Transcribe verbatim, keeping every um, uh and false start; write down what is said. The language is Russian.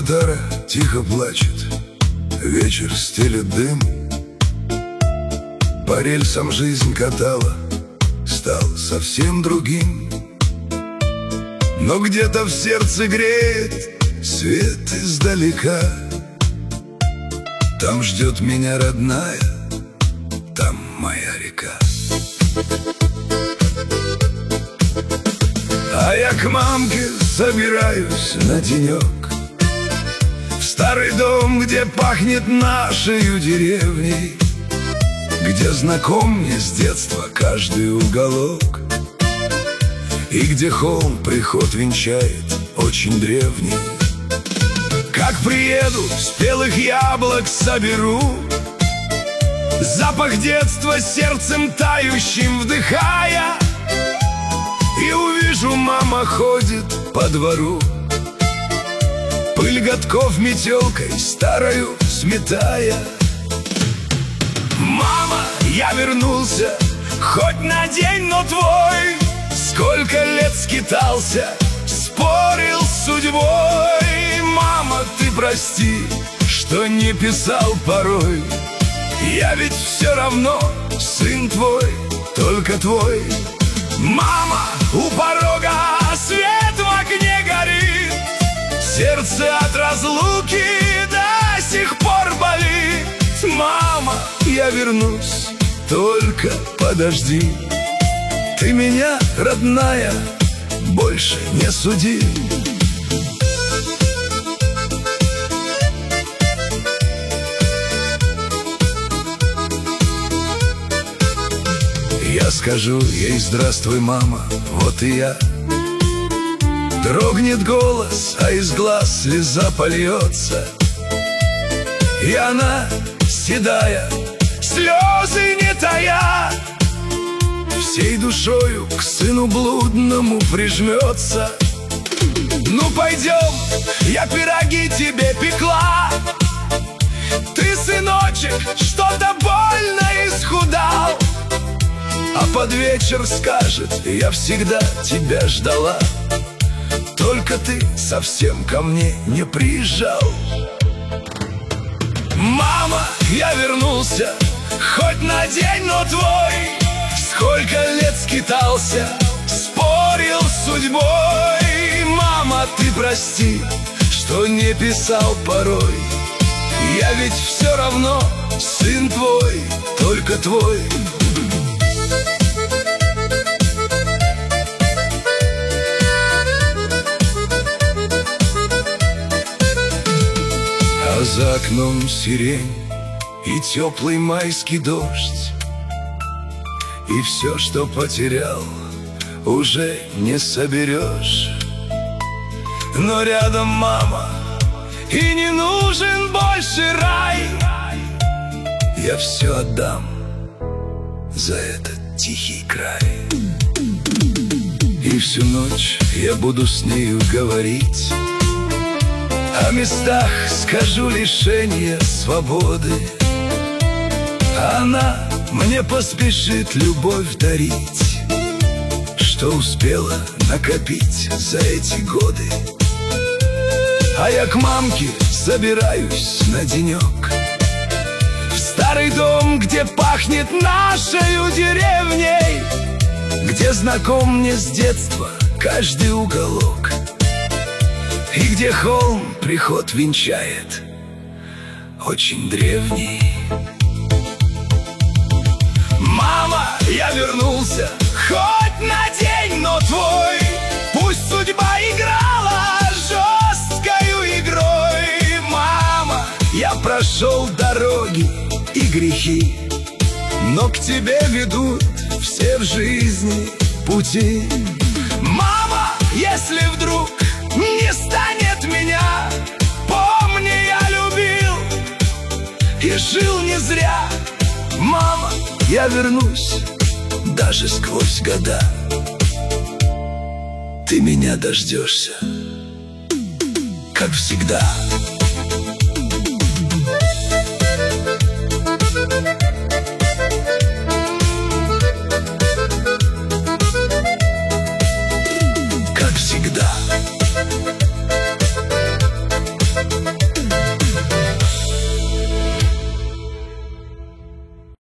гитара тихо плачет, вечер стелет дым. По рельсам жизнь катала, стал совсем другим. Но где-то в сердце греет свет издалека. Там ждет меня родная, там моя река. А я к мамке собираюсь на денек, в старый дом, где пахнет нашею деревней, где знаком мне с детства каждый уголок, и где холм приход венчает очень древний. Как приеду, спелых яблок соберу, запах детства сердцем тающим вдыхая, и увижу, мама ходит по двору, пыль годков метелкой старою сметая. Мама, я вернулся, хоть на день, но твой. Сколько лет скитался, спорил с судьбой. Мама, ты прости, что не писал порой. Я ведь все равно сын твой, только твой. Мама, у порога свет в окне горит, сердце от разлуки до сих пор болит. Мама, я вернусь, только подожди. Ты меня, родная, больше не суди. Я скажу ей: здравствуй, мама, вот и я. Дрогнет голос, а из глаз слеза польется, и она, седая, слезы не тая, всей душою к сыну блудному прижмется. Ну пойдем, я пироги тебе пекла. Ты, сыночек, что-то больно исхудал, а под вечер скажет: я всегда тебя ждала, только ты совсем ко мне не приезжал. Мама, я вернулся, хоть на день, но твой. Сколько лет скитался, спорил с судьбой. Мама, ты прости, что не писал порой. Я ведь все равно сын твой, только твой. А за окном сирень и теплый майский дождь, и все, что потерял, уже не соберешь. Но рядом мама, и не нужен больше рай. Я все отдам за этот тихий край. И всю ночь я буду с нею говорить о местах, скажу, лишения свободы. Она мне поспешит любовь дарить, что успела накопить за эти годы. А я к мамке собираюсь на денек, в старый дом, где пахнет нашею деревней, где знаком мне с детства каждый уголок, и где холм приход венчает очень древний. Мама, я вернулся, хоть на день, но твой. Пусть судьба играла жесткою игрой. Мама, я прошел дороги и грехи, но к тебе ведут все в жизни пути. Мама, если вдруг не станет меня, помни, я любил и жил не зря. Мама, я вернусь даже сквозь года. Ты меня дождешься, как всегда.